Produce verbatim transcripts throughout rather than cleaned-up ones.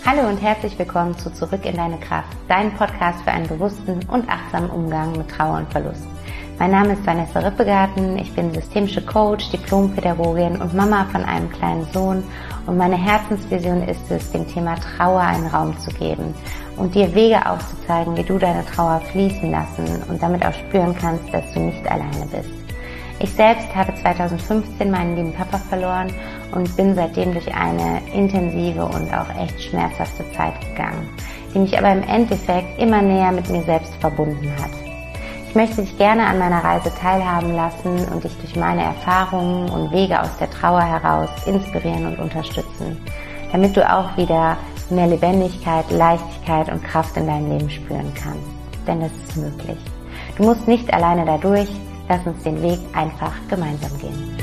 Hallo und herzlich willkommen zu Zurück in deine Kraft, dein Podcast für einen bewussten und achtsamen Umgang mit Trauer und Verlust. Mein Name ist Vanessa Rippegarten, ich bin systemische Coach, Diplompädagogin und Mama von einem kleinen Sohn und meine Herzensvision ist es, dem Thema Trauer einen Raum zu geben und dir Wege aufzuzeigen, wie du deine Trauer fließen lassen und damit auch spüren kannst, dass du nicht alleine bist. Ich selbst habe zweitausendfünfzehn meinen lieben Papa verloren und bin seitdem durch eine intensive und auch echt schmerzhafte Zeit gegangen, die mich aber im Endeffekt immer näher mit mir selbst verbunden hat. Ich möchte dich gerne an meiner Reise teilhaben lassen und dich durch meine Erfahrungen und Wege aus der Trauer heraus inspirieren und unterstützen, damit du auch wieder mehr Lebendigkeit, Leichtigkeit und Kraft in deinem Leben spüren kannst. Denn das ist möglich. Du musst nicht alleine dadurch. Lass uns den Weg einfach gemeinsam gehen.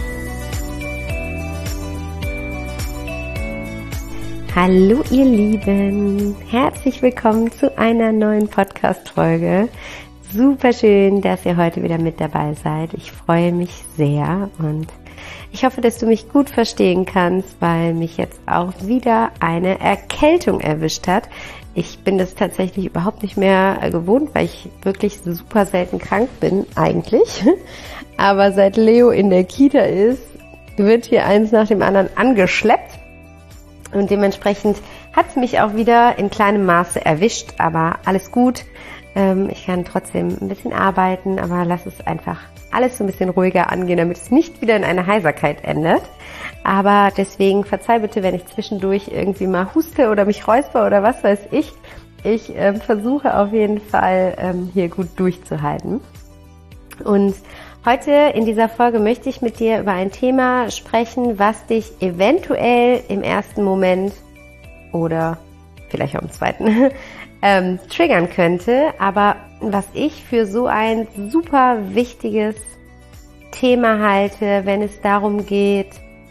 Hallo ihr Lieben, herzlich willkommen zu einer neuen Podcast-Folge. Super schön, dass ihr heute wieder mit dabei seid. Ich freue mich sehr und ich hoffe, dass du mich gut verstehen kannst, weil mich jetzt auch wieder eine Erkältung erwischt hat. Ich bin das tatsächlich überhaupt nicht mehr gewohnt, weil ich wirklich super selten krank bin eigentlich. Aber seit Leo in der Kita ist, wird hier eins nach dem anderen angeschleppt. Und dementsprechend hat es mich auch wieder in kleinem Maße erwischt. Aber alles gut. Ich kann trotzdem ein bisschen arbeiten, aber lass es einfach alles so ein bisschen ruhiger angehen, damit es nicht wieder in eine Heiserkeit endet. Aber deswegen verzeih bitte, wenn ich zwischendurch irgendwie mal huste oder mich räusper oder was weiß ich. Ich äh, versuche auf jeden Fall ähm, hier gut durchzuhalten. Und heute in dieser Folge möchte ich mit dir über ein Thema sprechen, was dich eventuell im ersten Moment oder vielleicht auch im zweiten ähm, triggern könnte, aber was ich für so ein super wichtiges Thema halte, wenn es darum geht,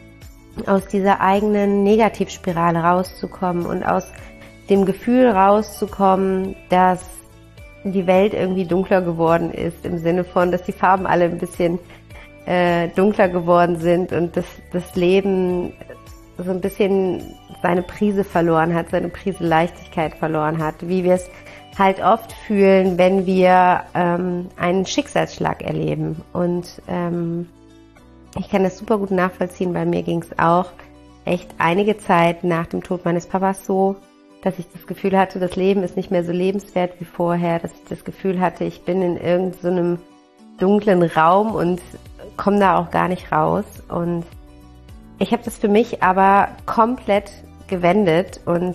aus dieser eigenen Negativspirale rauszukommen und aus dem Gefühl rauszukommen, dass die Welt irgendwie dunkler geworden ist, im Sinne von, dass die Farben alle ein bisschen äh, dunkler geworden sind und dass das Leben so ein bisschen seine Prise verloren hat, seine Prise Leichtigkeit verloren hat, wie wir es halt oft fühlen, wenn wir ähm, einen Schicksalsschlag erleben. Und ähm, ich kann das super gut nachvollziehen, weil mir ging es auch echt einige Zeit nach dem Tod meines Papas so, dass ich das Gefühl hatte, das Leben ist nicht mehr so lebenswert wie vorher, dass ich das Gefühl hatte, ich bin in irgendeinem so dunklen Raum und komme da auch gar nicht raus. Und ich habe das für mich aber komplett gewendet und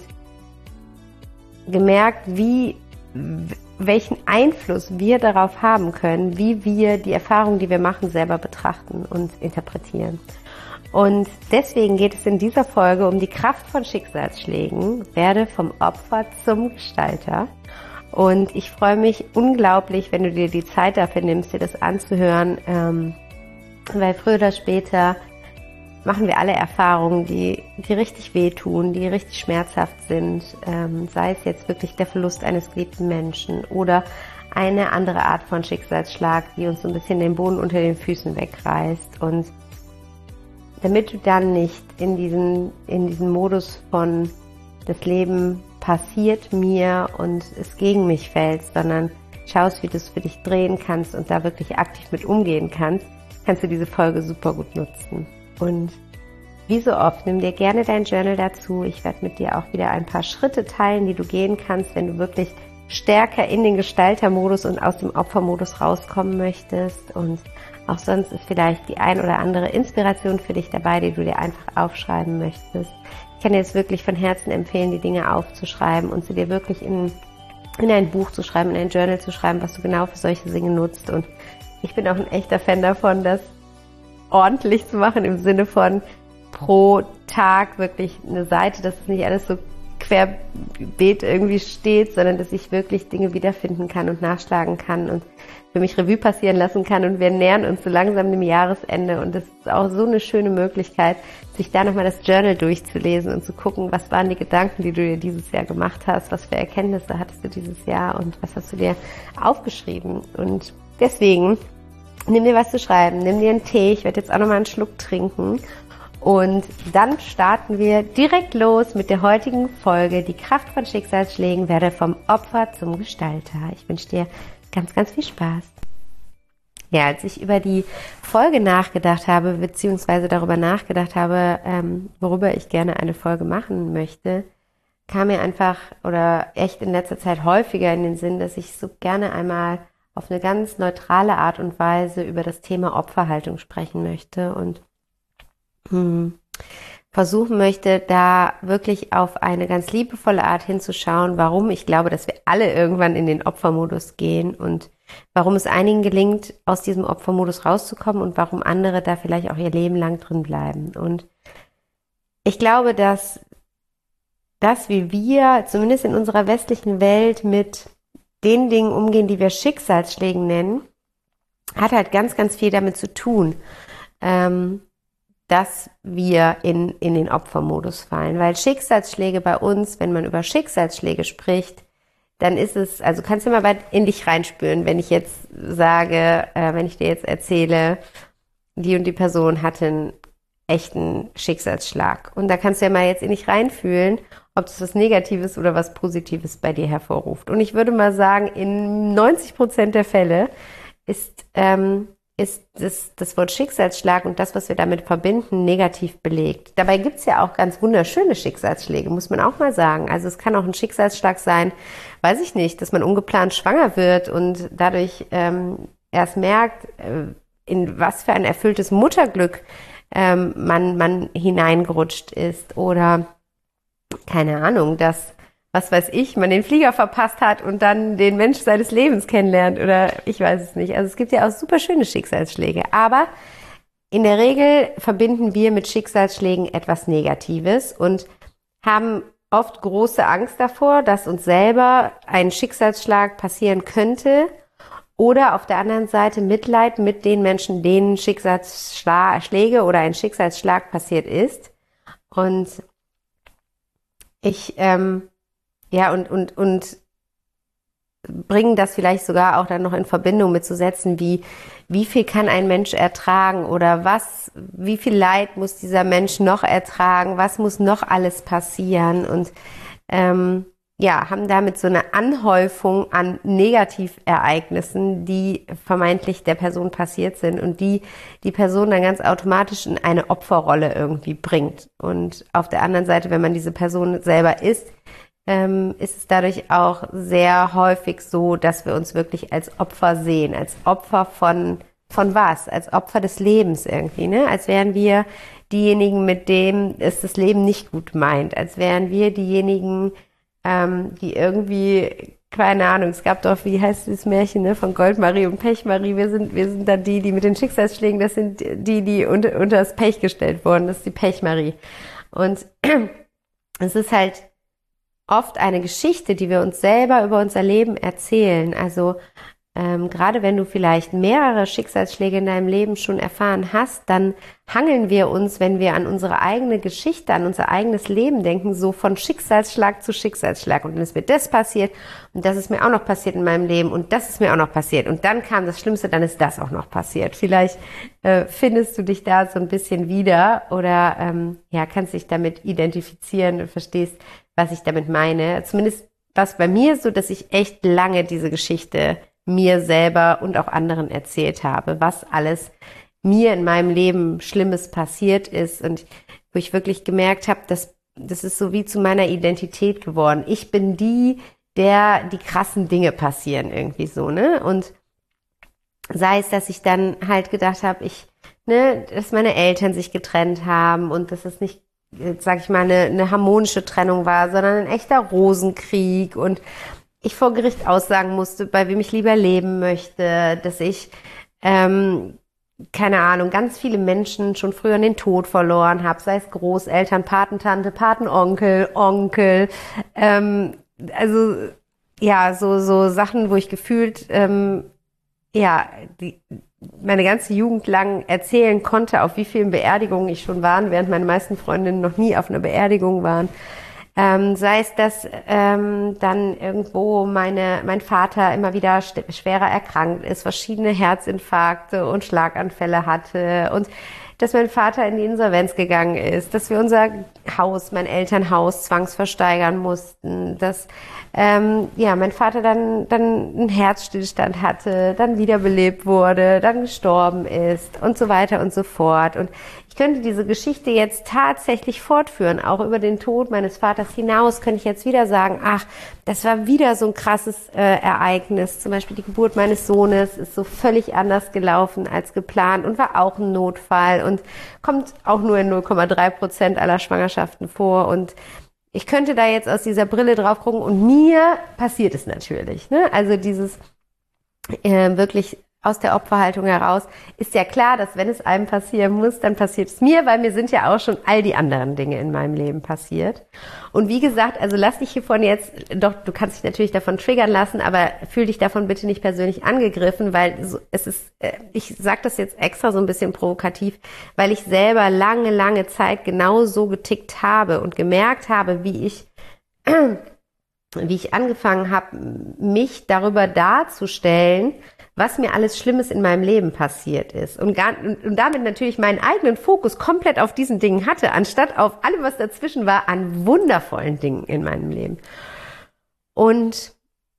gemerkt, wie welchen Einfluss wir darauf haben können, wie wir die Erfahrungen, die wir machen, selber betrachten und interpretieren. Und deswegen geht es in dieser Folge um die Kraft von Schicksalsschlägen, werde vom Opfer zum Gestalter. Und ich freue mich unglaublich, wenn du dir die Zeit dafür nimmst, dir das anzuhören, ähm, weil früher oder später machen wir alle Erfahrungen, die, die richtig wehtun, die richtig schmerzhaft sind, ähm, sei es jetzt wirklich der Verlust eines geliebten Menschen oder eine andere Art von Schicksalsschlag, die uns so ein bisschen den Boden unter den Füßen wegreißt. Und damit du dann nicht in diesen, in diesen Modus von das Leben passiert mir und es gegen mich fällst, sondern schaust, wie du es für dich drehen kannst und da wirklich aktiv mit umgehen kannst, kannst du diese Folge super gut nutzen. Und wie so oft, nimm dir gerne dein Journal dazu. Ich werde mit dir auch wieder ein paar Schritte teilen, die du gehen kannst, wenn du wirklich stärker in den Gestaltermodus und aus dem Opfermodus rauskommen möchtest. Und auch sonst ist vielleicht die ein oder andere Inspiration für dich dabei, die du dir einfach aufschreiben möchtest. Ich kann dir jetzt wirklich von Herzen empfehlen, die Dinge aufzuschreiben und sie dir wirklich in, in ein Buch zu schreiben, in ein Journal zu schreiben, was du genau für solche Dinge nutzt. Und ich bin auch ein echter Fan davon, das ordentlich zu machen, im Sinne von pro Tag wirklich eine Seite, dass es nicht alles so querbeet irgendwie steht, sondern dass ich wirklich Dinge wiederfinden kann und nachschlagen kann und für mich Revue passieren lassen kann. Und wir nähern uns so langsam dem Jahresende und das ist auch so eine schöne Möglichkeit, sich da nochmal das Journal durchzulesen und zu gucken, was waren die Gedanken, die du dir dieses Jahr gemacht hast, was für Erkenntnisse hattest du dieses Jahr und was hast du dir aufgeschrieben. Und deswegen nimm dir was zu schreiben, nimm dir einen Tee, ich werde jetzt auch nochmal einen Schluck trinken Und dann starten wir direkt los mit der heutigen Folge, die Kraft von Schicksalsschlägen, werde vom Opfer zum Gestalter. Ich wünsche dir ganz, ganz viel Spaß. Ja, als ich über die Folge nachgedacht habe, beziehungsweise darüber nachgedacht habe, ähm, worüber ich gerne eine Folge machen möchte, kam mir einfach oder echt in letzter Zeit häufiger in den Sinn, dass ich so gerne einmal auf eine ganz neutrale Art und Weise über das Thema Opferhaltung sprechen möchte und hm, versuchen möchte, da wirklich auf eine ganz liebevolle Art hinzuschauen, warum ich glaube, dass wir alle irgendwann in den Opfermodus gehen und warum es einigen gelingt, aus diesem Opfermodus rauszukommen und warum andere da vielleicht auch ihr Leben lang drin bleiben. Und ich glaube, dass das, wie wir zumindest in unserer westlichen Welt mit den Dingen umgehen, die wir Schicksalsschlägen nennen, hat halt ganz, ganz viel damit zu tun, ähm, dass wir in, in den Opfermodus fallen. Weil Schicksalsschläge bei uns, wenn man über Schicksalsschläge spricht, dann ist es, also kannst du mal weit in dich reinspüren, wenn ich jetzt sage, äh, wenn ich dir jetzt erzähle, die und die Person hatte einen echten Schicksalsschlag. Und da kannst du ja mal jetzt in dich reinfühlen, ob das was Negatives oder was Positives bei dir hervorruft. Und ich würde mal sagen, in neunzig Prozent der Fälle ist, ähm, ist das, das Wort Schicksalsschlag und das, was wir damit verbinden, negativ belegt. Dabei gibt's ja auch ganz wunderschöne Schicksalsschläge, muss man auch mal sagen. Also es kann auch ein Schicksalsschlag sein, weiß ich nicht, dass man ungeplant schwanger wird und dadurch ähm, erst merkt, äh, in was für ein erfülltes Mutterglück ähm, man, man hineingerutscht ist. Oder keine Ahnung, dass, was weiß ich, man den Flieger verpasst hat und dann den Mensch seines Lebens kennenlernt oder ich weiß es nicht. Also es gibt ja auch super schöne Schicksalsschläge, aber in der Regel verbinden wir mit Schicksalsschlägen etwas Negatives und haben oft große Angst davor, dass uns selber ein Schicksalsschlag passieren könnte oder auf der anderen Seite Mitleid mit den Menschen, denen Schicksalsschläge oder ein Schicksalsschlag passiert ist. Und Ich, ähm, ja, und, und, und bringen das vielleicht sogar auch dann noch in Verbindung mit so Sätzen wie, wie viel kann ein Mensch ertragen oder was, wie viel Leid muss dieser Mensch noch ertragen, was muss noch alles passieren und, ähm, ja, haben damit so eine Anhäufung an Negativereignissen, die vermeintlich der Person passiert sind und die die Person dann ganz automatisch in eine Opferrolle irgendwie bringt. Und auf der anderen Seite, wenn man diese Person selber ist, ähm, ist es dadurch auch sehr häufig so, dass wir uns wirklich als Opfer sehen, als Opfer von von was? Als Opfer des Lebens irgendwie, ne? Als wären wir diejenigen, mit denen es das Leben nicht gut meint, als wären wir diejenigen, die irgendwie, keine Ahnung, es gab doch, wie heißt dieses Märchen, ne, von Goldmarie und Pechmarie, wir sind, wir sind dann die, die mit den Schicksalsschlägen, das sind die, die unter, unter das Pech gestellt wurden, das ist die Pechmarie. Und es ist halt oft eine Geschichte, die wir uns selber über unser Leben erzählen, also Ähm, gerade wenn du vielleicht mehrere Schicksalsschläge in deinem Leben schon erfahren hast, dann hangeln wir uns, wenn wir an unsere eigene Geschichte, an unser eigenes Leben denken, so von Schicksalsschlag zu Schicksalsschlag. Und dann ist mir das passiert und das ist mir auch noch passiert in meinem Leben und das ist mir auch noch passiert. Und dann kam das Schlimmste, dann ist das auch noch passiert. Vielleicht äh, findest du dich da so ein bisschen wieder oder ähm, ja, kannst dich damit identifizieren und verstehst, was ich damit meine. Zumindest war es bei mir so, dass ich echt lange diese Geschichte mir selber und auch anderen erzählt habe, was alles mir in meinem Leben Schlimmes passiert ist und wo ich wirklich gemerkt habe, dass das ist so wie zu meiner Identität geworden. Ich bin die, der die krassen Dinge passieren irgendwie so, ne? Und sei es, dass ich dann halt gedacht habe, ich, ne, dass meine Eltern sich getrennt haben und dass es nicht, sag ich mal, eine, eine harmonische Trennung war, sondern ein echter Rosenkrieg und ich vor Gericht aussagen musste, bei wem ich lieber leben möchte, dass ich, ähm, keine Ahnung, ganz viele Menschen schon früher in den Tod verloren habe, sei es Großeltern, Patentante, Patenonkel, Onkel, ähm, also ja, so so Sachen, wo ich gefühlt, ähm, ja, die, meine ganze Jugend lang erzählen konnte, auf wie vielen Beerdigungen ich schon war, während meine meisten Freundinnen noch nie auf einer Beerdigung waren. Ähm, sei es, dass ähm, dann irgendwo meine mein Vater immer wieder st- schwerer erkrankt ist, verschiedene Herzinfarkte und Schlaganfälle hatte und dass mein Vater in die Insolvenz gegangen ist, dass wir unser Haus, mein Elternhaus zwangsversteigern mussten, dass ähm, ja mein Vater dann dann einen Herzstillstand hatte, dann wiederbelebt wurde, dann gestorben ist und so weiter und so fort. Und ich könnte diese Geschichte jetzt tatsächlich fortführen, auch über den Tod meines Vaters hinaus könnte ich jetzt wieder sagen, ach, das war wieder so ein krasses äh, Ereignis. Zum Beispiel die Geburt meines Sohnes ist so völlig anders gelaufen als geplant und war auch ein Notfall und kommt auch nur in null Komma drei Prozent aller Schwangerschaften vor. Und ich könnte da jetzt aus dieser Brille drauf gucken und mir passiert es natürlich. Ne? Also dieses äh, wirklich aus der Opferhaltung heraus ist ja klar, dass wenn es einem passieren muss, dann passiert es mir, weil mir sind ja auch schon all die anderen Dinge in meinem Leben passiert. Und wie gesagt, also lass dich hiervon jetzt, doch, du kannst dich natürlich davon triggern lassen, aber fühl dich davon bitte nicht persönlich angegriffen, weil es ist, ich sage das jetzt extra so ein bisschen provokativ, weil ich selber lange, lange Zeit genau so getickt habe und gemerkt habe, wie ich wie ich angefangen habe, mich darüber darzustellen, was mir alles Schlimmes in meinem Leben passiert ist. Und, gar, und damit natürlich meinen eigenen Fokus komplett auf diesen Dingen hatte, anstatt auf allem, was dazwischen war, an wundervollen Dingen in meinem Leben. Und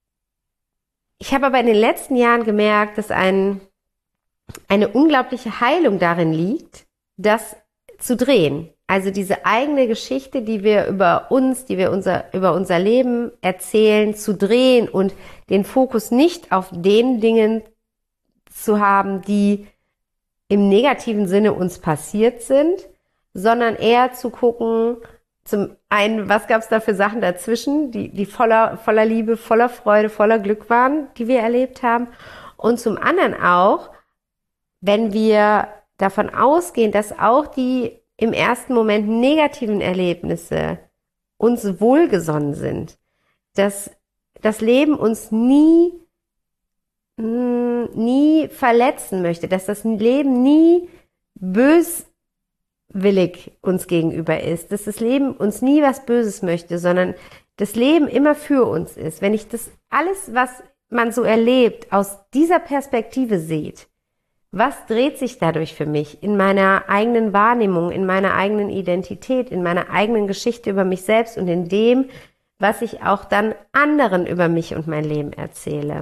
ich habe aber in den letzten Jahren gemerkt, dass ein, eine unglaubliche Heilung darin liegt, das zu drehen. Also diese eigene Geschichte, die wir über uns, die wir unser, über unser Leben erzählen, zu drehen und den Fokus nicht auf den Dingen zu haben, die im negativen Sinne uns passiert sind, sondern eher zu gucken, zum einen, was gab es da für Sachen dazwischen, die, die voller, voller Liebe, voller Freude, voller Glück waren, die wir erlebt haben. Und zum anderen auch, wenn wir davon ausgehen, dass auch die im ersten Moment negativen Erlebnisse uns wohlgesonnen sind, dass das Leben uns nie, nie verletzen möchte, dass das Leben nie böswillig uns gegenüber ist, dass das Leben uns nie was Böses möchte, sondern das Leben immer für uns ist. Wenn ich das alles, was man so erlebt, aus dieser Perspektive seht, was dreht sich dadurch für mich in meiner eigenen Wahrnehmung, in meiner eigenen Identität, in meiner eigenen Geschichte über mich selbst und in dem, was ich auch dann anderen über mich und mein Leben erzähle?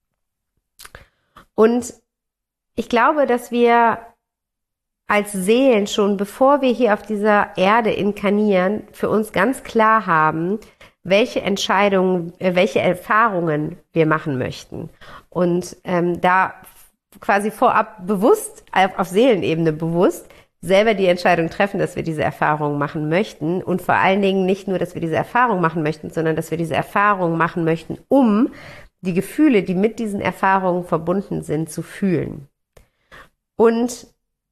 Und ich glaube, dass wir als Seelen schon, bevor wir hier auf dieser Erde inkarnieren, für uns ganz klar haben, welche Entscheidungen, welche Erfahrungen wir machen möchten. Und ähm, da quasi vorab bewusst, auf Seelenebene bewusst, selber die Entscheidung treffen, dass wir diese Erfahrung machen möchten und vor allen Dingen nicht nur, dass wir diese Erfahrung machen möchten, sondern dass wir diese Erfahrung machen möchten, um die Gefühle, die mit diesen Erfahrungen verbunden sind, zu fühlen. Und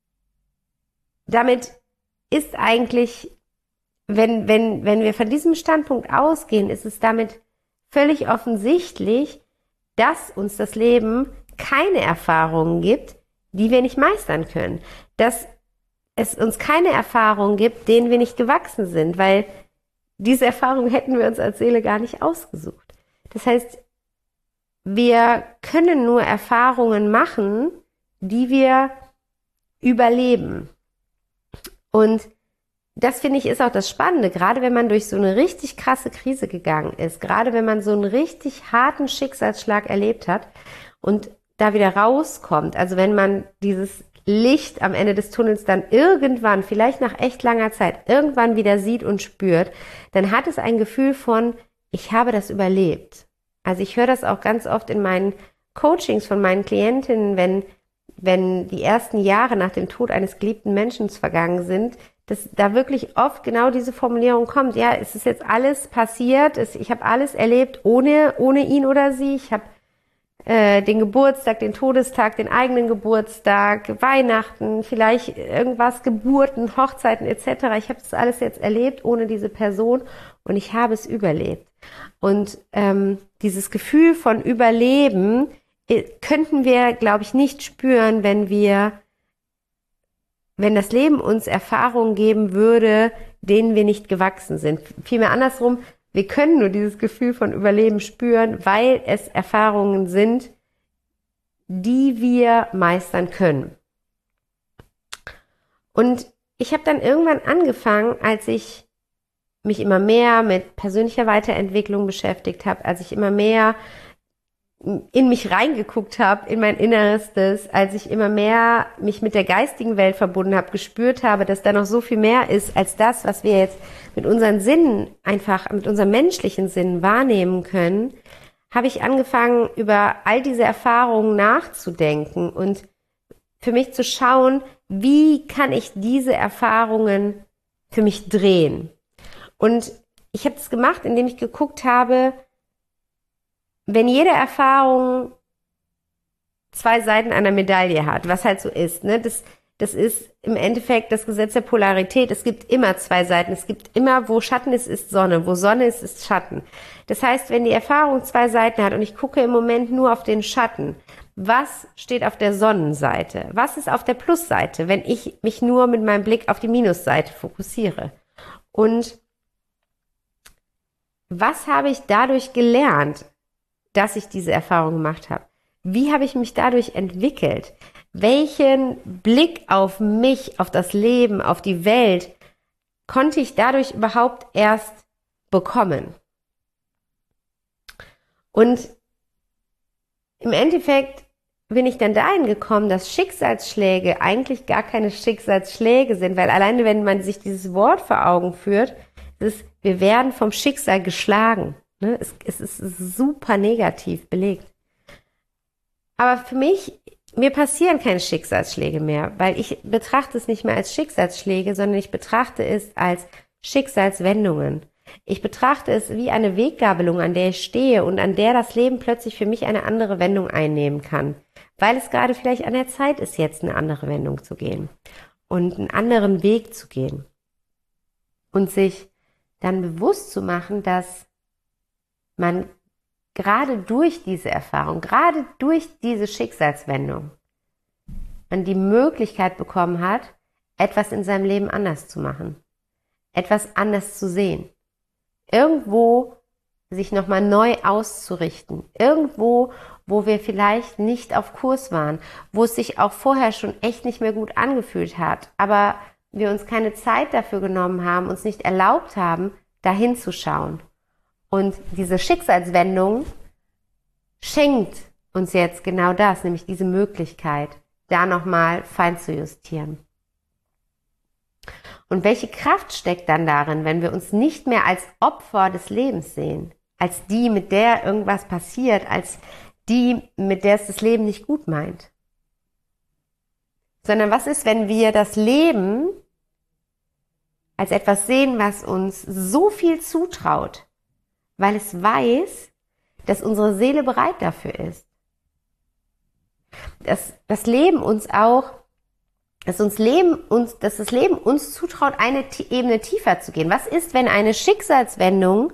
damit ist eigentlich, wenn, wenn, wenn wir von diesem Standpunkt ausgehen, ist es damit völlig offensichtlich, dass uns das Leben keine Erfahrungen gibt, die wir nicht meistern können. Dass es uns keine Erfahrungen gibt, denen wir nicht gewachsen sind, weil diese Erfahrungen hätten wir uns als Seele gar nicht ausgesucht. Das heißt, wir können nur Erfahrungen machen, die wir überleben. Und das, finde ich, ist auch das Spannende, gerade wenn man durch so eine richtig krasse Krise gegangen ist, gerade wenn man so einen richtig harten Schicksalsschlag erlebt hat und da wieder rauskommt, also wenn man dieses Licht am Ende des Tunnels dann irgendwann, vielleicht nach echt langer Zeit, irgendwann wieder sieht und spürt, dann hat es ein Gefühl von, ich habe das überlebt. Also ich höre das auch ganz oft in meinen Coachings von meinen Klientinnen, wenn, wenn die ersten Jahre nach dem Tod eines geliebten Menschen vergangen sind, dass da wirklich oft genau diese Formulierung kommt, ja, es ist jetzt alles passiert, es, ich habe alles erlebt ohne, ohne ihn oder sie, ich habe den Geburtstag, den Todestag, den eigenen Geburtstag, Weihnachten, vielleicht irgendwas, Geburten, Hochzeiten et cetera. Ich habe das alles jetzt erlebt ohne diese Person und ich habe es überlebt. Und ähm, dieses Gefühl von Überleben äh, könnten wir, glaube ich, nicht spüren, wenn wir, wenn das Leben uns Erfahrungen geben würde, denen wir nicht gewachsen sind. Vielmehr andersrum, wir können nur dieses Gefühl von Überleben spüren, weil es Erfahrungen sind, die wir meistern können. Und ich habe dann irgendwann angefangen, als ich mich immer mehr mit persönlicher Weiterentwicklung beschäftigt habe, als ich immer mehr in mich reingeguckt habe, in mein Innerstes, als ich immer mehr mich mit der geistigen Welt verbunden habe, gespürt habe, dass da noch so viel mehr ist als das, was wir jetzt mit unseren Sinnen, einfach mit unseren menschlichen Sinnen wahrnehmen können, habe ich angefangen, über all diese Erfahrungen nachzudenken und für mich zu schauen, wie kann ich diese Erfahrungen für mich drehen. Und ich habe das gemacht, indem ich geguckt habe, wenn jede Erfahrung zwei Seiten einer Medaille hat, was halt so ist, ne, das, das ist im Endeffekt das Gesetz der Polarität. Es gibt immer zwei Seiten. Es gibt immer, wo Schatten ist, ist Sonne. Wo Sonne ist, ist Schatten. Das heißt, wenn die Erfahrung zwei Seiten hat und ich gucke im Moment nur auf den Schatten, was steht auf der Sonnenseite? Was ist auf der Plusseite, wenn ich mich nur mit meinem Blick auf die Minusseite fokussiere? Und was habe ich dadurch gelernt, dass ich diese Erfahrung gemacht habe? Wie habe ich mich dadurch entwickelt? Welchen Blick auf mich, auf das Leben, auf die Welt konnte ich dadurch überhaupt erst bekommen? Und im Endeffekt bin ich dann dahin gekommen, dass Schicksalsschläge eigentlich gar keine Schicksalsschläge sind, weil alleine, wenn man sich dieses Wort vor Augen führt, ist, wir werden vom Schicksal geschlagen. Ne? Es, es ist super negativ belegt. Aber für mich, mir passieren keine Schicksalsschläge mehr, weil ich betrachte es nicht mehr als Schicksalsschläge, sondern ich betrachte es als Schicksalswendungen. Ich betrachte es wie eine Weggabelung, an der ich stehe und an der das Leben plötzlich für mich eine andere Wendung einnehmen kann, weil es gerade vielleicht an der Zeit ist, jetzt eine andere Wendung zu gehen und einen anderen Weg zu gehen und sich dann bewusst zu machen, dass man gerade durch diese Erfahrung, gerade durch diese Schicksalswendung, man die Möglichkeit bekommen hat, etwas in seinem Leben anders zu machen, etwas anders zu sehen, irgendwo sich nochmal neu auszurichten, irgendwo, wo wir vielleicht nicht auf Kurs waren, wo es sich auch vorher schon echt nicht mehr gut angefühlt hat, aber wir uns keine Zeit dafür genommen haben, uns nicht erlaubt haben, dahin zu schauen. Und diese Schicksalswendung schenkt uns jetzt genau das, nämlich diese Möglichkeit, da nochmal fein zu justieren. Und welche Kraft steckt dann darin, wenn wir uns nicht mehr als Opfer des Lebens sehen, als die, mit der irgendwas passiert, als die, mit der es das Leben nicht gut meint? Sondern was ist, wenn wir das Leben als etwas sehen, was uns so viel zutraut, weil es weiß, dass unsere Seele bereit dafür ist. Dass das Leben uns auch, dass uns Leben uns, dass das Leben uns zutraut, eine Ebene tiefer zu gehen. Was ist, wenn eine Schicksalswendung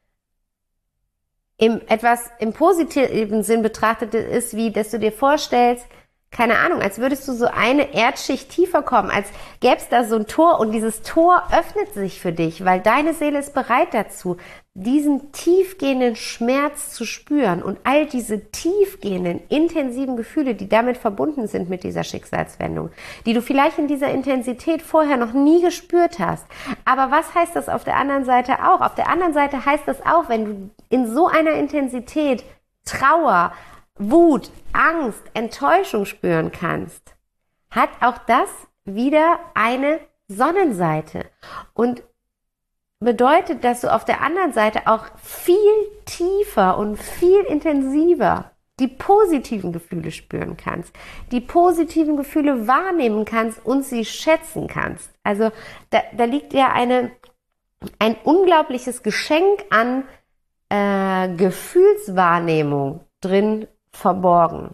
im etwas im positiven Sinn betrachtet ist, wie dass du dir vorstellst, keine Ahnung, als würdest du so eine Erdschicht tiefer kommen, als gäbe es da so ein Tor und dieses Tor öffnet sich für dich, weil deine Seele ist bereit dazu, diesen tiefgehenden Schmerz zu spüren und all diese tiefgehenden, intensiven Gefühle, die damit verbunden sind mit dieser Schicksalswendung, die du vielleicht in dieser Intensität vorher noch nie gespürt hast. Aber was heißt das auf der anderen Seite auch? Auf der anderen Seite heißt das auch, wenn du in so einer Intensität Trauer, Wut, Angst, Enttäuschung spüren kannst, hat auch das wieder eine Sonnenseite und bedeutet, dass du auf der anderen Seite auch viel tiefer und viel intensiver die positiven Gefühle spüren kannst, die positiven Gefühle wahrnehmen kannst und sie schätzen kannst. Also da, da liegt ja eine, ein unglaubliches Geschenk an äh, Gefühlswahrnehmung drin verborgen.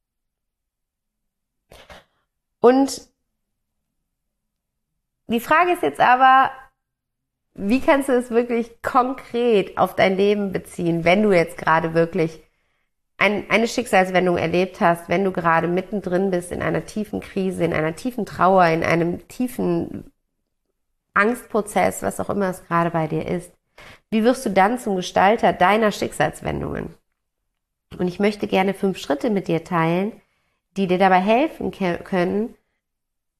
Und die Frage ist jetzt aber, wie kannst du es wirklich konkret auf dein Leben beziehen, wenn du jetzt gerade wirklich ein, eine Schicksalswendung erlebt hast, wenn du gerade mittendrin bist in einer tiefen Krise, in einer tiefen Trauer, in einem tiefen Angstprozess, was auch immer es gerade bei dir ist. Wie wirst du dann zum Gestalter deiner Schicksalswendungen? Und ich möchte gerne fünf Schritte mit dir teilen, die dir dabei helfen können,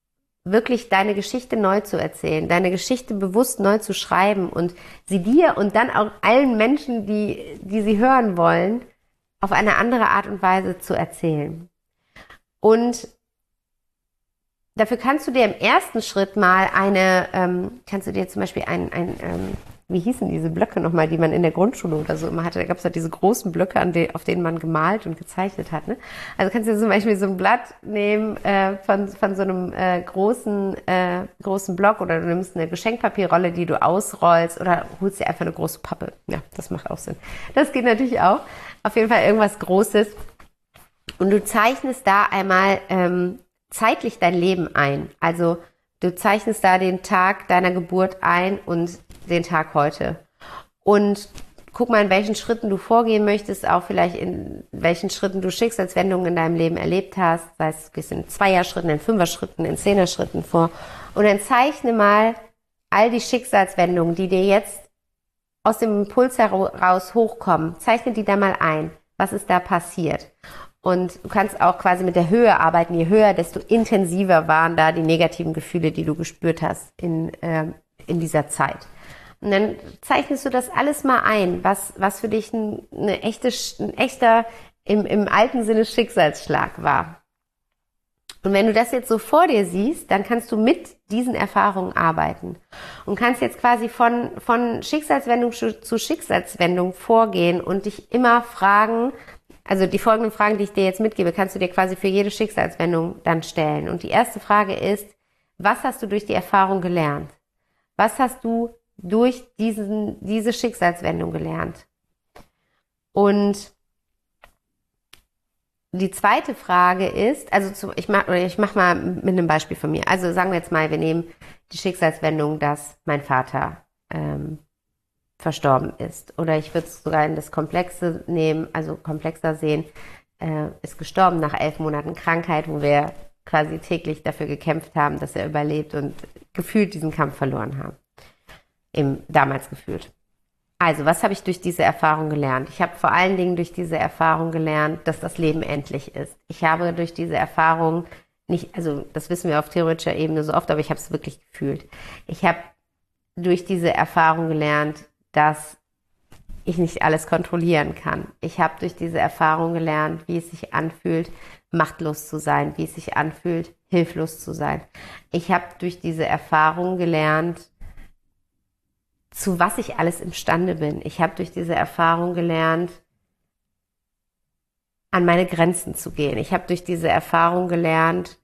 wirklich deine Geschichte neu zu erzählen, deine Geschichte bewusst neu zu schreiben und sie dir und dann auch allen Menschen, die, die sie hören wollen, auf eine andere Art und Weise zu erzählen. Und dafür kannst du dir im ersten Schritt mal eine, ähm, kannst du dir zum Beispiel ein, ein ähm, wie hießen diese Blöcke nochmal, die man in der Grundschule oder so immer hatte? Da gab es halt diese großen Blöcke, an de, auf denen man gemalt und gezeichnet hat. Ne? Also kannst du dir zum Beispiel so ein Blatt nehmen äh, von, von so einem äh, großen, äh, großen Block oder du nimmst eine Geschenkpapierrolle, die du ausrollst oder holst dir einfach eine große Pappe. Ja, das macht auch Sinn. Das geht natürlich auch. Auf jeden Fall irgendwas Großes. Und du zeichnest da einmal ähm, zeitlich dein Leben ein. Also du zeichnest da den Tag deiner Geburt ein und den Tag heute. Und guck mal, in welchen Schritten du vorgehen möchtest, auch vielleicht in welchen Schritten du Schicksalswendungen in deinem Leben erlebt hast. Sei es, du gehst in Zweier-Schritten, in Fünfer-Schritten, in Zehner-Schritten vor. Und dann zeichne mal all die Schicksalswendungen, die dir jetzt aus dem Impuls heraus hochkommen. Zeichne die da mal ein. Was ist da passiert? Und du kannst auch quasi mit der Höhe arbeiten. Je höher, desto intensiver waren da die negativen Gefühle, die du gespürt hast in, äh, in dieser Zeit. Und dann zeichnest du das alles mal ein, was, was für dich ein, eine echte, ein echter, im, im alten Sinne Schicksalsschlag war. Und wenn du das jetzt so vor dir siehst, dann kannst du mit diesen Erfahrungen arbeiten und kannst jetzt quasi von, von Schicksalswendung zu Schicksalswendung vorgehen und dich immer fragen, also die folgenden Fragen, die ich dir jetzt mitgebe, kannst du dir quasi für jede Schicksalswendung dann stellen. Und die erste Frage ist, was hast du durch die Erfahrung gelernt? Was hast du durch diesen, diese Schicksalswendung gelernt? Und die zweite Frage ist, also zu, ich mach, ich mach mal mit einem Beispiel von mir. Also sagen wir jetzt mal, wir nehmen die Schicksalswendung, dass mein Vater ähm, verstorben ist. Oder ich würde es sogar in das Komplexe nehmen, also komplexer sehen, äh, ist gestorben nach elf Monaten Krankheit, wo wir quasi täglich dafür gekämpft haben, dass er überlebt und gefühlt diesen Kampf verloren haben. Eben damals gefühlt. Also, was habe ich durch diese Erfahrung gelernt? Ich habe vor allen Dingen durch diese Erfahrung gelernt, dass das Leben endlich ist. Ich habe durch diese Erfahrung nicht, also das wissen wir auf theoretischer Ebene so oft, aber ich habe es wirklich gefühlt. Ich habe durch diese Erfahrung gelernt, dass ich nicht alles kontrollieren kann. Ich habe durch diese Erfahrung gelernt, wie es sich anfühlt, machtlos zu sein, wie es sich anfühlt, hilflos zu sein. Ich habe durch diese Erfahrung gelernt, zu was ich alles imstande bin. Ich habe durch diese Erfahrung gelernt, an meine Grenzen zu gehen. Ich habe durch diese Erfahrung gelernt,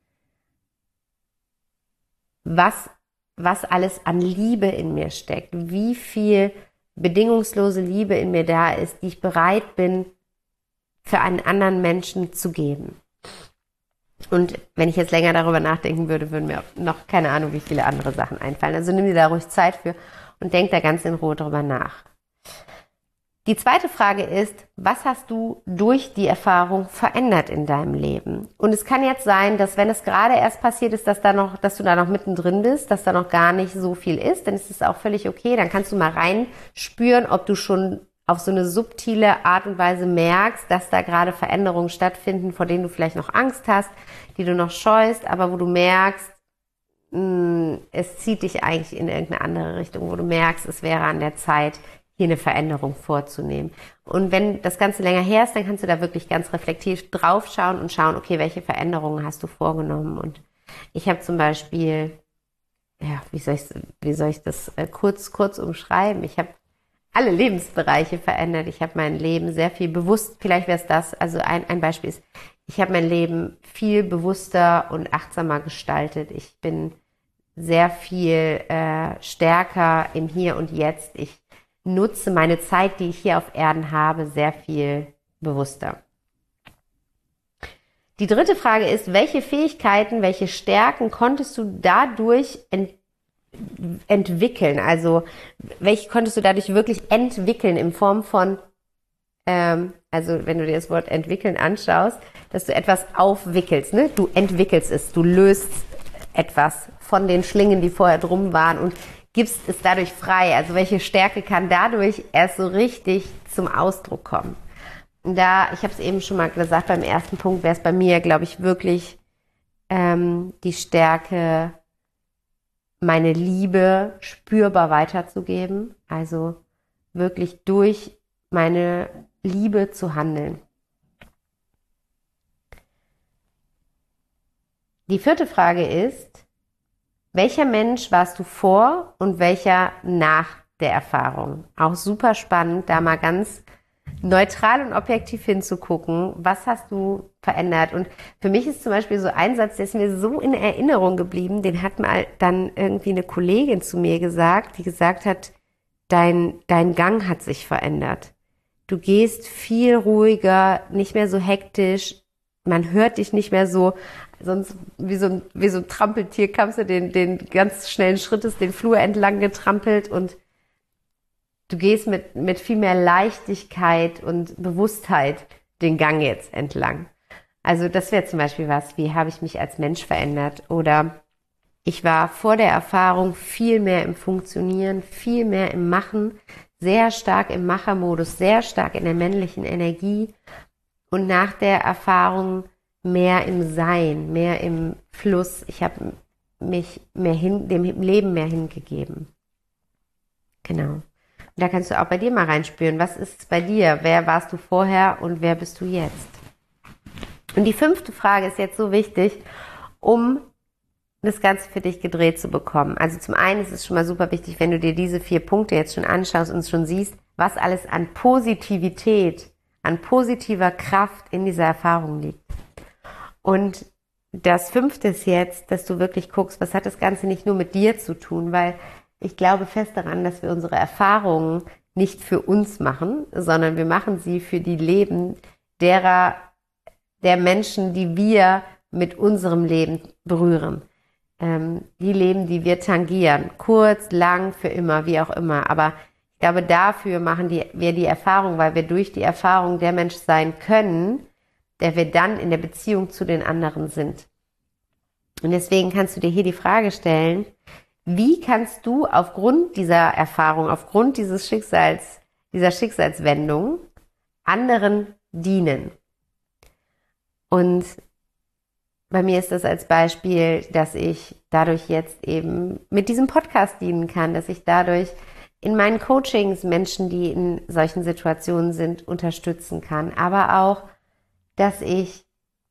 was, was alles an Liebe in mir steckt, wie viel bedingungslose Liebe in mir da ist, die ich bereit bin, für einen anderen Menschen zu geben. Und wenn ich jetzt länger darüber nachdenken würde, würden mir noch keine Ahnung, wie viele andere Sachen einfallen. Also nimm dir da ruhig Zeit für und denk da ganz in Ruhe drüber nach. Die zweite Frage ist, was hast du durch die Erfahrung verändert in deinem Leben? Und es kann jetzt sein, dass wenn es gerade erst passiert ist, dass da noch, dass du da noch mittendrin bist, dass da noch gar nicht so viel ist, dann ist es auch völlig okay. Dann kannst du mal reinspüren, ob du schon auf so eine subtile Art und Weise merkst, dass da gerade Veränderungen stattfinden, vor denen du vielleicht noch Angst hast, die du noch scheust, aber wo du merkst, mh, es zieht dich eigentlich in irgendeine andere Richtung, wo du merkst, es wäre an der Zeit, hier eine Veränderung vorzunehmen. Und wenn das Ganze länger her ist, dann kannst du da wirklich ganz reflektiv drauf schauen und schauen, okay, welche Veränderungen hast du vorgenommen? Und ich habe zum Beispiel, ja, wie soll ich, wie soll ich das äh, kurz, kurz umschreiben? Ich habe alle Lebensbereiche verändert. Ich habe mein Leben sehr viel bewusst, vielleicht wäre es das, also ein, ein Beispiel ist, ich habe mein Leben viel bewusster und achtsamer gestaltet. Ich bin sehr viel äh, stärker im Hier und Jetzt. Ich nutze meine Zeit, die ich hier auf Erden habe, sehr viel bewusster. Die dritte Frage ist, welche Fähigkeiten, welche Stärken konntest du dadurch ent- entwickeln? Also, welche konntest du dadurch wirklich entwickeln in Form von, ähm, also wenn du dir das Wort entwickeln anschaust, dass du etwas aufwickelst, ne? Du entwickelst es, du löst etwas von den Schlingen, die vorher drum waren und gibst es dadurch frei. Also welche Stärke kann dadurch erst so richtig zum Ausdruck kommen? Und da, ich habe es eben schon mal gesagt, beim ersten Punkt wäre es bei mir, glaube ich, wirklich ähm, die Stärke, meine Liebe spürbar weiterzugeben, also wirklich durch meine Liebe zu handeln. Die vierte Frage ist, welcher Mensch warst du vor und welcher nach der Erfahrung? Auch super spannend, da mal ganz neutral und objektiv hinzugucken, was hast du verändert? Und für mich ist zum Beispiel so ein Satz, der ist mir so in Erinnerung geblieben, den hat mal dann irgendwie eine Kollegin zu mir gesagt, die gesagt hat, dein, dein Gang hat sich verändert. Du gehst viel ruhiger, nicht mehr so hektisch, man hört dich nicht mehr so, sonst wie so ein, wie so ein Trampeltier kamst du den, den ganz schnellen Schrittes den Flur entlang getrampelt und du gehst mit, mit viel mehr Leichtigkeit und Bewusstheit den Gang jetzt entlang. Also das wäre zum Beispiel was, wie habe ich mich als Mensch verändert? Oder ich war vor der Erfahrung viel mehr im Funktionieren, viel mehr im Machen, sehr stark im Machermodus, sehr stark in der männlichen Energie und nach der Erfahrung mehr im Sein, mehr im Fluss. Ich habe mich mehr hin, dem Leben mehr hingegeben. Genau. Und da kannst du auch bei dir mal reinspüren, was ist bei dir? Wer warst du vorher und wer bist du jetzt? Und die fünfte Frage ist jetzt so wichtig, um das Ganze für dich gedreht zu bekommen. Also zum einen ist es schon mal super wichtig, wenn du dir diese vier Punkte jetzt schon anschaust und schon siehst, was alles an Positivität, an positiver Kraft in dieser Erfahrung liegt. Und das fünfte ist jetzt, dass du wirklich guckst, was hat das Ganze nicht nur mit dir zu tun, weil ich glaube fest daran, dass wir unsere Erfahrungen nicht für uns machen, sondern wir machen sie für die Leben derer, der Menschen, die wir mit unserem Leben berühren. Ähm, die Leben, die wir tangieren. Kurz, lang, für immer, wie auch immer. Aber ich glaube, dafür machen die, wir die Erfahrung, weil wir durch die Erfahrung der Mensch sein können, der wir dann in der Beziehung zu den anderen sind. Und deswegen kannst du dir hier die Frage stellen, wie kannst du aufgrund dieser Erfahrung, aufgrund dieses Schicksals, dieser Schicksalswendung anderen dienen? Und bei mir ist das als Beispiel, dass ich dadurch jetzt eben mit diesem Podcast dienen kann, dass ich dadurch in meinen Coachings Menschen, die in solchen Situationen sind, unterstützen kann. Aber auch, dass ich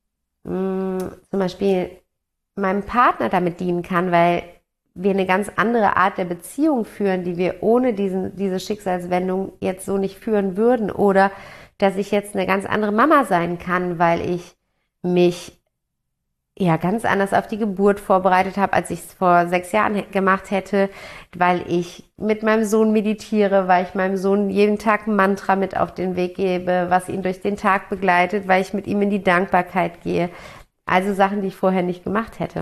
mh, zum Beispiel meinem Partner damit dienen kann, weil wir eine ganz andere Art der Beziehung führen, die wir ohne diesen, diese Schicksalswendung jetzt so nicht führen würden. Oder dass ich jetzt eine ganz andere Mama sein kann, weil ich mich ja ganz anders auf die Geburt vorbereitet habe, als ich es vor sechs Jahren gemacht hätte, weil ich mit meinem Sohn meditiere, weil ich meinem Sohn jeden Tag ein Mantra mit auf den Weg gebe, was ihn durch den Tag begleitet, weil ich mit ihm in die Dankbarkeit gehe. Also Sachen, die ich vorher nicht gemacht hätte.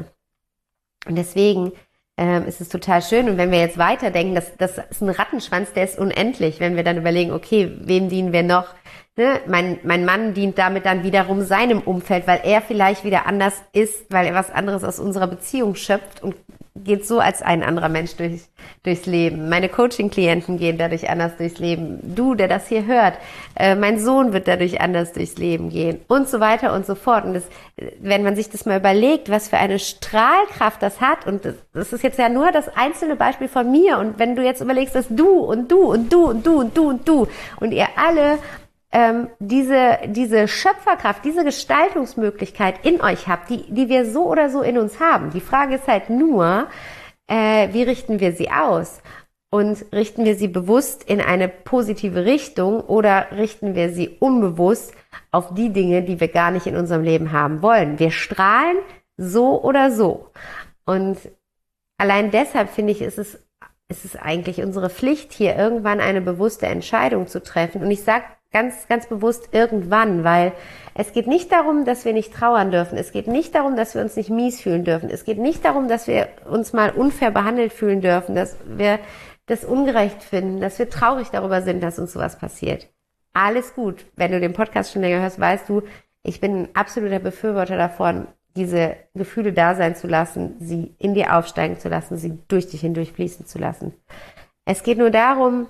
Und deswegen ähm, ist es total schön. Und wenn wir jetzt weiterdenken, das, das ist ein Rattenschwanz, der ist unendlich, wenn wir dann überlegen, okay, wem dienen wir noch? Ne? Mein, mein Mann dient damit dann wiederum seinem Umfeld, weil er vielleicht wieder anders ist, weil er was anderes aus unserer Beziehung schöpft und geht so als ein anderer Mensch durch, durchs Leben. Meine Coaching-Klienten gehen dadurch anders durchs Leben. Du, der das hier hört, äh, mein Sohn wird dadurch anders durchs Leben gehen und so weiter und so fort. Und das, wenn man sich das mal überlegt, was für eine Strahlkraft das hat, und das, das ist jetzt ja nur das einzelne Beispiel von mir, und wenn du jetzt überlegst, dass du und du und du und du und du und du und ihr alle ähm, diese, diese Schöpferkraft, diese Gestaltungsmöglichkeit in euch habt, die, die wir so oder so in uns haben. Die Frage ist halt nur, äh, wie richten wir sie aus? Und richten wir sie bewusst in eine positive Richtung oder richten wir sie unbewusst auf die Dinge, die wir gar nicht in unserem Leben haben wollen? Wir strahlen so oder so. Und allein deshalb finde ich, ist es, ist es eigentlich unsere Pflicht, hier irgendwann eine bewusste Entscheidung zu treffen. Und ich sage ganz, ganz bewusst irgendwann, weil es geht nicht darum, dass wir nicht trauern dürfen. Es geht nicht darum, dass wir uns nicht mies fühlen dürfen. Es geht nicht darum, dass wir uns mal unfair behandelt fühlen dürfen, dass wir das ungerecht finden, dass wir traurig darüber sind, dass uns sowas passiert. Alles gut. Wenn du den Podcast schon länger hörst, weißt du, ich bin ein absoluter Befürworter davon, diese Gefühle da sein zu lassen, sie in dir aufsteigen zu lassen, sie durch dich hindurch fließen zu lassen. Es geht nur darum,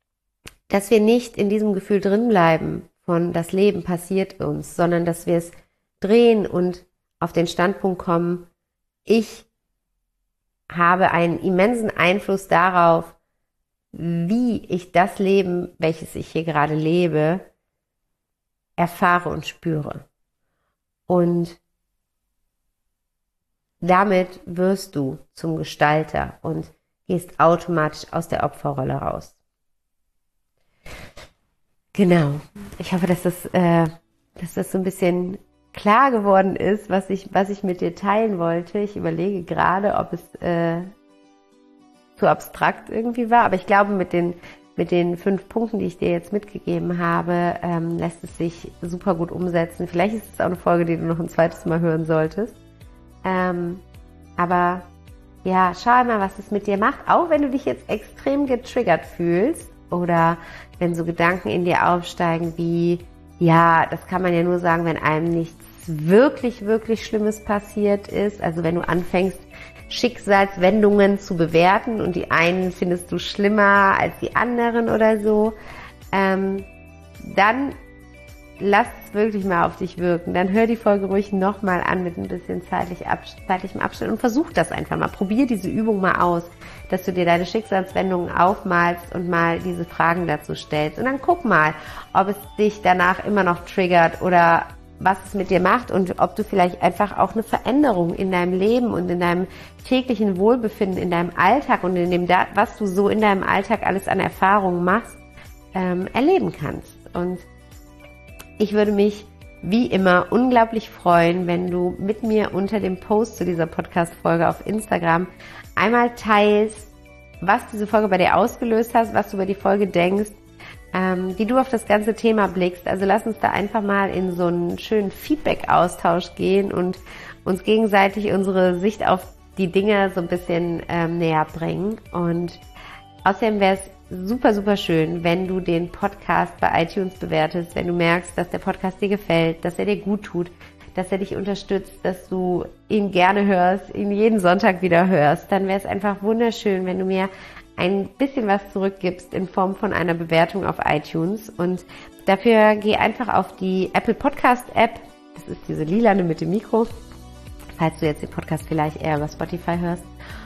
dass wir nicht in diesem Gefühl drin bleiben von das Leben passiert uns, sondern dass wir es drehen und auf den Standpunkt kommen, ich habe einen immensen Einfluss darauf, wie ich das Leben, welches ich hier gerade lebe, erfahre und spüre. Und damit wirst du zum Gestalter und gehst automatisch aus der Opferrolle raus. Genau. Ich hoffe, dass das, äh, dass das so ein bisschen klar geworden ist, was ich, was ich mit dir teilen wollte. Ich überlege gerade, ob es äh, zu abstrakt irgendwie war, aber ich glaube, mit den, mit den fünf Punkten, die ich dir jetzt mitgegeben habe, ähm, lässt es sich super gut umsetzen. Vielleicht ist es auch eine Folge, die du noch ein zweites Mal hören solltest. Ähm, aber ja, schau mal, was es mit dir macht, auch wenn du dich jetzt extrem getriggert fühlst oder wenn so Gedanken in dir aufsteigen wie, ja, das kann man ja nur sagen, wenn einem nichts wirklich, wirklich Schlimmes passiert ist. Also wenn du anfängst, Schicksalswendungen zu bewerten und die einen findest du schlimmer als die anderen oder so, ähm, dann lass es wirklich mal auf dich wirken. Dann hör die Folge ruhig nochmal an mit ein bisschen zeitlich Abs- zeitlichem Abstand und versuch das einfach mal. Probier diese Übung mal aus, dass du dir deine Schicksalswendungen aufmalst und mal diese Fragen dazu stellst. Und dann guck mal, ob es dich danach immer noch triggert oder was es mit dir macht und ob du vielleicht einfach auch eine Veränderung in deinem Leben und in deinem täglichen Wohlbefinden, in deinem Alltag und in dem, was du so in deinem Alltag alles an Erfahrungen machst, ähm, erleben kannst. Und ich würde mich wie immer unglaublich freuen, wenn du mit mir unter dem Post zu dieser Podcast-Folge auf Instagram einmal teilst, was diese Folge bei dir ausgelöst hat, was du über die Folge denkst, ähm, wie du auf das ganze Thema blickst. Also lass uns da einfach mal in so einen schönen Feedback-Austausch gehen und uns gegenseitig unsere Sicht auf die Dinge so ein bisschen ähm, näher bringen. Und außerdem wäre es super, super schön, wenn du den Podcast bei iTunes bewertest, wenn du merkst, dass der Podcast dir gefällt, dass er dir gut tut, dass er dich unterstützt, dass du ihn gerne hörst, ihn jeden Sonntag wieder hörst, dann wäre es einfach wunderschön, wenn du mir ein bisschen was zurückgibst in Form von einer Bewertung auf iTunes. Und dafür geh einfach auf die Apple Podcast App, das ist diese lilane mit dem Mikro, falls du jetzt den Podcast vielleicht eher über Spotify hörst,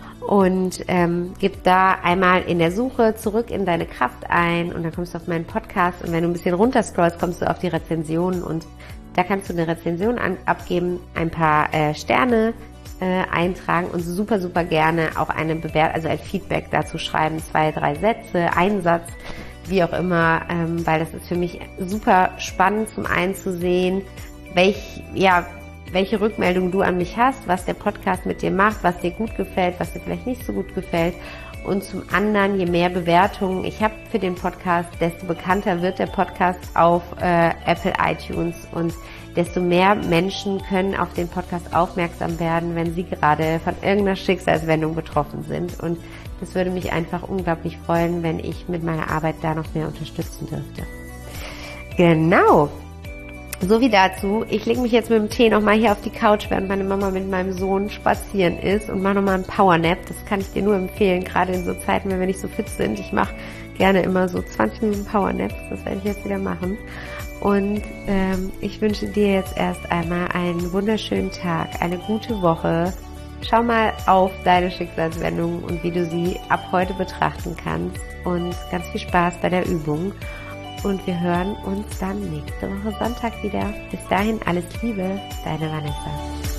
und ähm, gib da einmal in der Suche zurück in deine Kraft ein und dann kommst du auf meinen Podcast und wenn du ein bisschen runterscrollst, kommst du auf die Rezensionen und da kannst du eine Rezension an, abgeben, ein paar äh, Sterne äh, eintragen und super, super gerne auch eine Bewertung, also ein Feedback dazu schreiben, zwei, drei Sätze, einen Satz, wie auch immer, ähm, weil das ist für mich super spannend zum einen zu sehen, welch, ja, welche Rückmeldung du an mich hast, was der Podcast mit dir macht, was dir gut gefällt, was dir vielleicht nicht so gut gefällt. Und zum anderen, je mehr Bewertungen ich habe für den Podcast, desto bekannter wird der Podcast auf äh, Apple iTunes und desto mehr Menschen können auf den Podcast aufmerksam werden, wenn sie gerade von irgendeiner Schicksalswendung betroffen sind. Und das würde mich einfach unglaublich freuen, wenn ich mit meiner Arbeit da noch mehr unterstützen dürfte. Genau. So wie dazu, ich lege mich jetzt mit dem Tee nochmal hier auf die Couch, während meine Mama mit meinem Sohn spazieren ist und mache nochmal einen Powernap. Das kann ich dir nur empfehlen, gerade in so Zeiten, wenn wir nicht so fit sind. Ich mache gerne immer so zwanzig Minuten Powernaps, das werde ich jetzt wieder machen. Und ähm, ich wünsche dir jetzt erst einmal einen wunderschönen Tag, eine gute Woche. Schau mal auf deine Schicksalswendung und wie du sie ab heute betrachten kannst. Und ganz viel Spaß bei der Übung. Und wir hören uns dann nächste Woche Sonntag wieder. Bis dahin alles Liebe, deine Vanessa.